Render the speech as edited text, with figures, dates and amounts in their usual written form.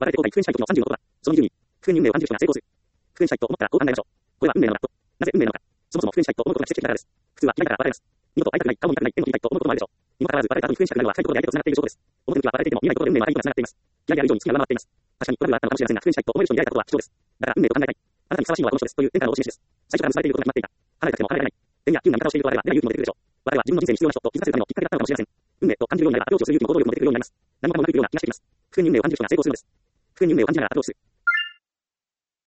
我々で後悔、復縁したい時の30のことは、その理由に、復縁に運命を感じる人が成功する。復縁したいと思ったらこう考えましょう。これは運命なのかと。なぜ運命なのか。そもそも復縁したいと思うことが奇跡だからです。普通は嫌いだから別れます。二度と会いたくない、顔も見たくない、縁も切りたいと思うこともあるでしょう。にもかかわらず我々が復縁したくなるのは深いところで相手と繋がっている証拠です。表向きは別れていても見ないことで運命の相手と繋がっています。嫌いである以上に好きが上回っています。確かにトラブルはあったのかもしれませんが、復縁したいと思える人に出会えたことは貴重です。だから運命と考えたい。あなたにふさわしいのはこの人ですという天からのお示しです。最初から結ばれていることが決まっていた。離れたくても離れられない。天や急な味方をしている我々は出ない勇気も出てくるでしょう。我々は自分の人生に必要な人と気づかせるためのきっかけだったのかもしれません。運命と感じるようになればアプローチをする勇気も行動力も出てくるようになります。何もかもうまくいくような気がしてきます。復縁に運命を感じる人が成功するのです。復縁に運命を感じながらアプローチする。